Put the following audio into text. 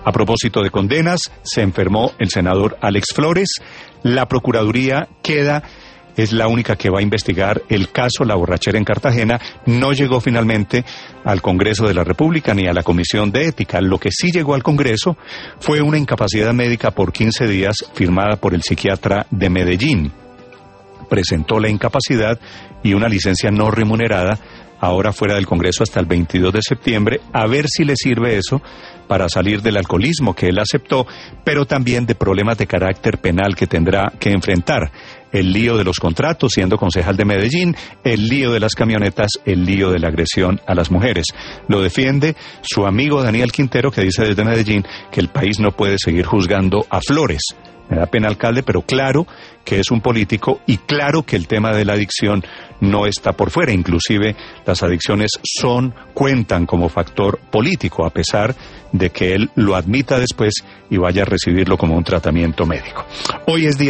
A propósito de condenas, se enfermó el senador Alex Flores. La Procuraduría es la única que va a investigar el caso La Borrachera en Cartagena. No llegó finalmente al Congreso de la República ni a la Comisión de Ética. Lo que sí llegó al Congreso fue una incapacidad médica por 15 días firmada por el psiquiatra de Medellín. Presentó la incapacidad y una licencia no remunerada, ahora fuera del Congreso hasta el 22 de septiembre, a ver si le sirve eso para salir del alcoholismo que él aceptó, pero también de problemas de carácter penal que tendrá que enfrentar. El lío de los contratos siendo concejal de Medellín, el lío de las camionetas, el lío de la agresión a las mujeres. Lo defiende su amigo Daniel Quintero, que dice desde Medellín que el país no puede seguir juzgando a Flores. Me da pena, alcalde, pero claro que es un político y claro que el tema de la adicción no está por fuera. Inclusive las adicciones cuentan como factor político, a pesar de que él lo admita después y vaya a recibirlo como un tratamiento médico. Hoy es día